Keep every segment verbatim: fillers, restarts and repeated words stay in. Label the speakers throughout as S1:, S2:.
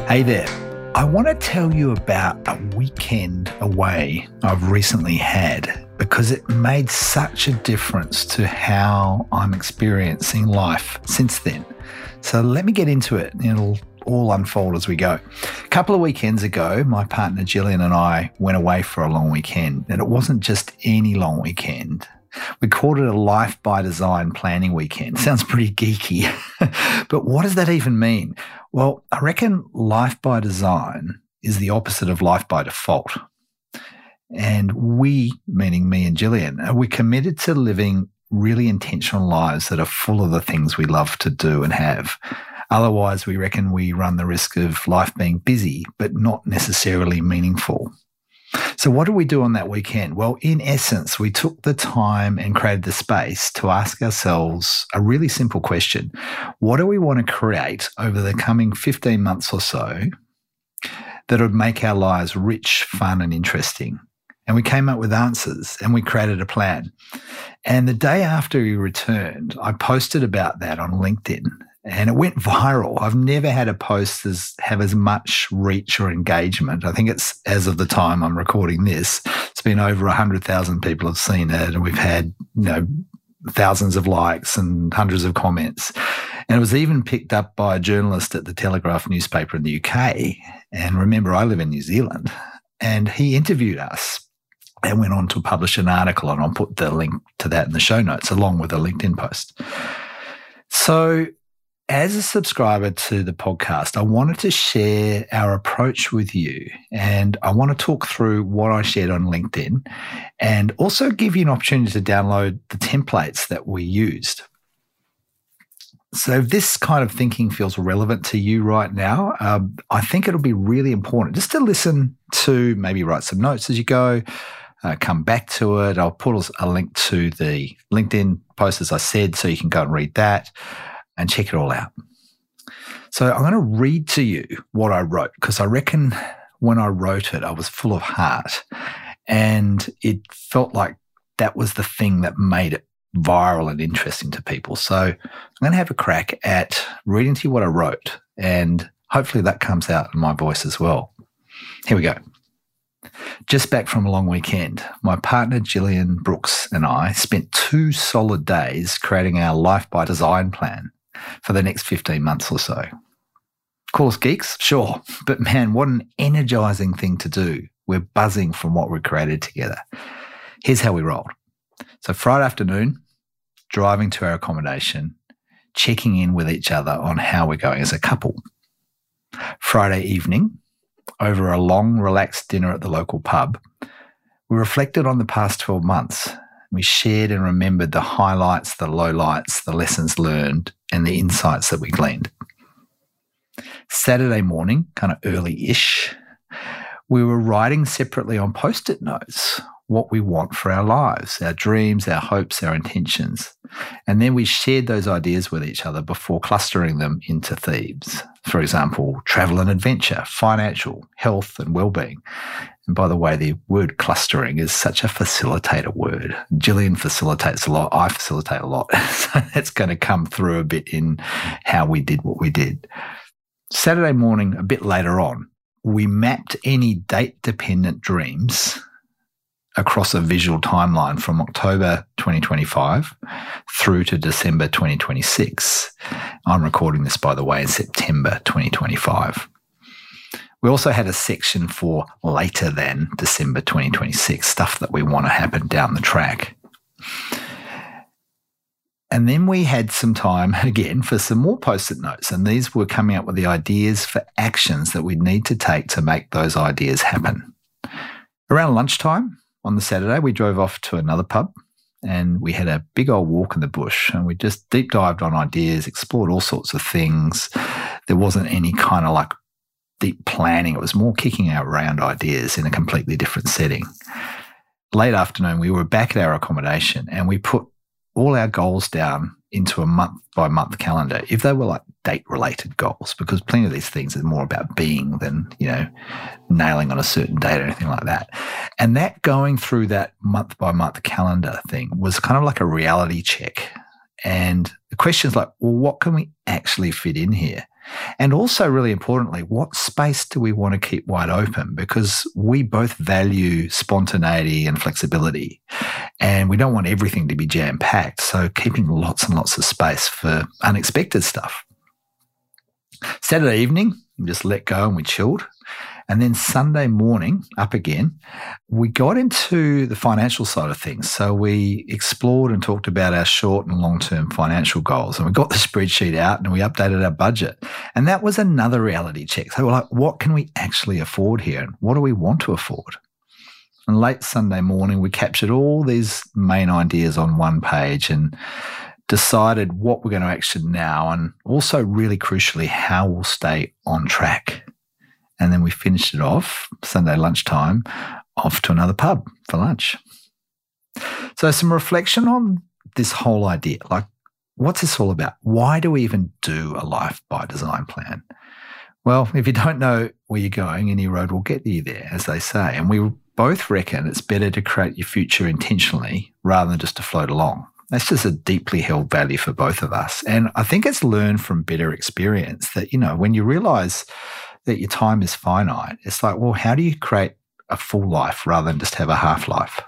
S1: Hey there. I want to tell you about a weekend away I've recently had because it made such a difference to how I'm experiencing life since then. So let me get into it and it'll all unfold as we go. A couple of weekends ago, my partner Gillian and I went away for a long weekend, and it wasn't just any long weekend. We called it a Life by Design planning weekend. Sounds pretty geeky, but what does that even mean? Well, I reckon life by design is the opposite of life by default. And we, meaning me and Gillian, are we committed to living really intentional lives that are full of the things we love to do and have. Otherwise, we reckon we run the risk of life being busy, but not necessarily meaningful. So what did we do on that weekend? Well, in essence, we took the time and created the space to ask ourselves a really simple question. What do we want to create over the coming fifteen months or so that would make our lives rich, fun, and interesting? And we came up with answers and we created a plan. And the day after we returned, I posted about that on LinkedIn. And it went viral. I've never had a post as, have as much reach or engagement. I think it's, as of the time I'm recording this, it's been over one hundred thousand people have seen it, and we've had, you know, thousands of likes and hundreds of comments. And it was even picked up by a journalist at the Telegraph newspaper in the U K. And remember, I live in New Zealand. And he interviewed us and went on to publish an article, and I'll put the link to that in the show notes along with a LinkedIn post. So, as a subscriber to the podcast, I wanted to share our approach with you, and I want to talk through what I shared on LinkedIn and also give you an opportunity to download the templates that we used. So if this kind of thinking feels relevant to you right now, um, I think it'll be really important just to listen to, maybe write some notes as you go, uh, come back to it. I'll put a link to the LinkedIn post, as I said, so you can go and read that and check it all out. So I'm going to read to you what I wrote, because I reckon when I wrote it, I was full of heart, and it felt like that was the thing that made it viral and interesting to people. So I'm going to have a crack at reading to you what I wrote, and hopefully that comes out in my voice as well. Here we go. Just back from a long weekend, my partner Gillian Brooks and I spent two solid days creating our Life by Design plan for the next fifteen months or so. Call us geeks? Sure. But man, what an energizing thing to do. We're buzzing from what we created together. Here's how we rolled. So Friday afternoon, driving to our accommodation, checking in with each other on how we're going as a couple. Friday evening, over a long, relaxed dinner at the local pub, we reflected on the past twelve months. We shared and remembered the highlights, the lowlights, the lessons learned, and the insights that we gleaned. Saturday morning, kind of early-ish, we were writing separately on Post-it notes what we want for our lives, our dreams, our hopes, our intentions. And then we shared those ideas with each other before clustering them into themes. For example, travel and adventure, financial, health and well-being. And by the way, the word clustering is such a facilitator word. Gillian facilitates a lot. I facilitate a lot. So that's going to come through a bit in how we did what we did. Saturday morning, a bit later on, we mapped any date-dependent dreams across a visual timeline from October twenty twenty-five through to December twenty twenty-six. I'm recording this, by the way, in September twenty twenty-five. We also had a section for later than December twenty twenty-six, stuff that we want to happen down the track. And then we had some time, again, for some more Post-it notes, and these were coming up with the ideas for actions that we'd need to take to make those ideas happen. Around lunchtime on the Saturday, we drove off to another pub, and we had a big old walk in the bush, and we just deep dived on ideas, explored all sorts of things. There wasn't any kind of like deep planning. It was more kicking out around ideas in a completely different setting. Late afternoon, we were back at our accommodation, and we put all our goals down into a month by month calendar, if they were like date related goals, because plenty of these things are more about being than, you know, nailing on a certain date or anything like that. And that going through that month by month calendar thing was kind of like a reality check And the question is like, well, what can we actually fit in here? And also, really importantly, what space do we want to keep wide open? Because we both value spontaneity and flexibility, and we don't want everything to be jam-packed. So keeping lots and lots of space for unexpected stuff. Saturday evening, we just let go and we chilled. And then Sunday morning, up again, we got into the financial side of things. So we explored and talked about our short and long-term financial goals. And we got the spreadsheet out and we updated our budget. And that was another reality check. So we're like, what can we actually afford here? And what do we want to afford? And late Sunday morning, we captured all these main ideas on one page and decided what we're going to action now, and also really crucially, how we'll stay on track. And then we finished it off Sunday lunchtime, off to another pub for lunch. So some reflection on this whole idea. Like, what's this all about? Why do we even do a life by design plan? Well, if you don't know where you're going, any road will get you there, as they say. And we both reckon it's better to create your future intentionally rather than just to float along. That's just a deeply held value for both of us. And I think it's learned from bitter experience that, you know, when you realize that your time is finite, it's like, well, how do you create a full life rather than just have a half life?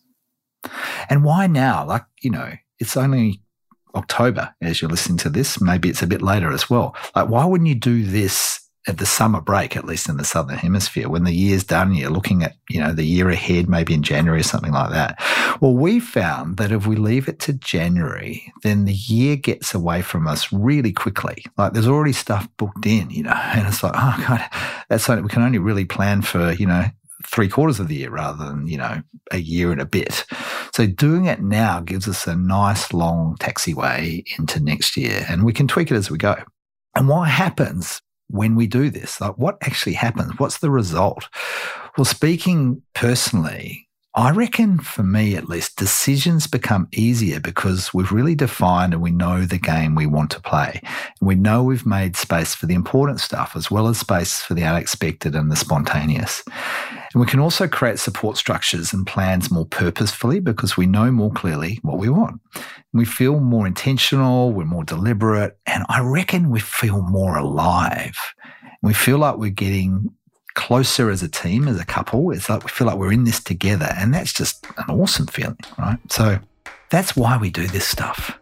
S1: And why now? Like, you know, it's only October as you're listening to this. Maybe it's a bit later as well. Like, why wouldn't you do this at the summer break, at least in the Southern Hemisphere, when the year's done, you're looking at, you know, the year ahead, maybe in January or something like that? Well, we found that if we leave it to January, then the year gets away from us really quickly. Like, there's already stuff booked in, you know, and it's like, oh God, that's something we can only really plan for, you know, three quarters of the year rather than, you know, a year and a bit. So doing it now gives us a nice long taxiway into next year, and we can tweak it as we go. And what happens when we do this? Like, what actually happens? What's the result? Well, speaking personally, I reckon for me at least, decisions become easier because we've really defined and we know the game we want to play. And we know we've made space for the important stuff as well as space for the unexpected and the spontaneous. And we can also create support structures and plans more purposefully because we know more clearly what we want. We feel more intentional, we're more deliberate, and I reckon we feel more alive. We feel like we're getting closer as a team, as a couple. It's like we feel like we're in this together, and that's just an awesome feeling, right? So that's why we do this stuff.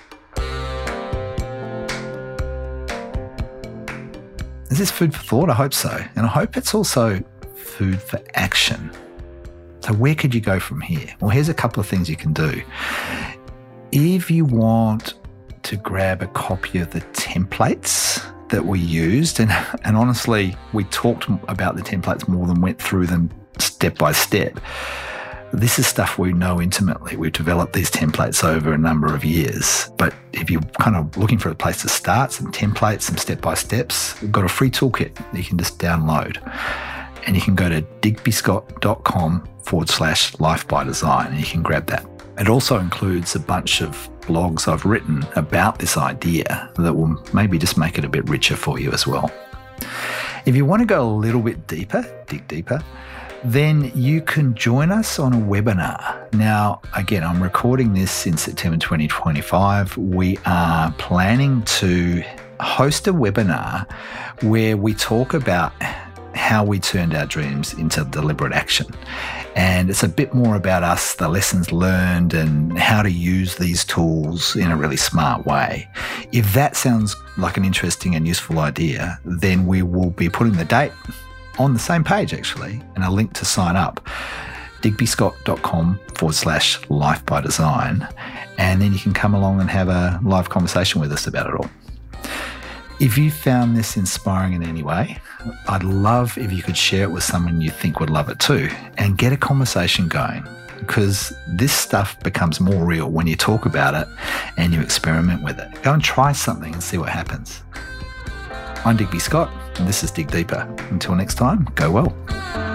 S1: Is this food for thought? I hope so. And I hope it's also food for action. So where could you go from here? Well, here's a couple of things you can do. If you want to grab a copy of the templates that we used, and, and honestly, we talked about the templates more than went through them step by step. This is stuff we know intimately. We've developed these templates over a number of years. But if you're kind of looking for a place to start, some templates, some step-by-steps, we've got a free toolkit that you can just download. And you can go to digbyscott.com forward slash life by design, and you can grab that. It also includes a bunch of blogs I've written about this idea that will maybe just make it a bit richer for you as well. If you want to go a little bit deeper, dig deeper, then you can join us on a webinar. Now, again, I'm recording this in September twenty twenty-five. We are planning to host a webinar where we talk about how we turned our dreams into deliberate action. And it's a bit more about us, the lessons learned, and how to use these tools in a really smart way. If that sounds like an interesting and useful idea, then we will be putting the date on the same page, actually, and a link to sign up, digbyscott.com forward slash life by design. And then you can come along and have a live conversation with us about it all. If you found this inspiring in any way, I'd love if you could share it with someone you think would love it too, and get a conversation going, because this stuff becomes more real when you talk about it and you experiment with it. Go and try something and see what happens. I'm Digby Scott, and this is Dig Deeper. Until next time, go well.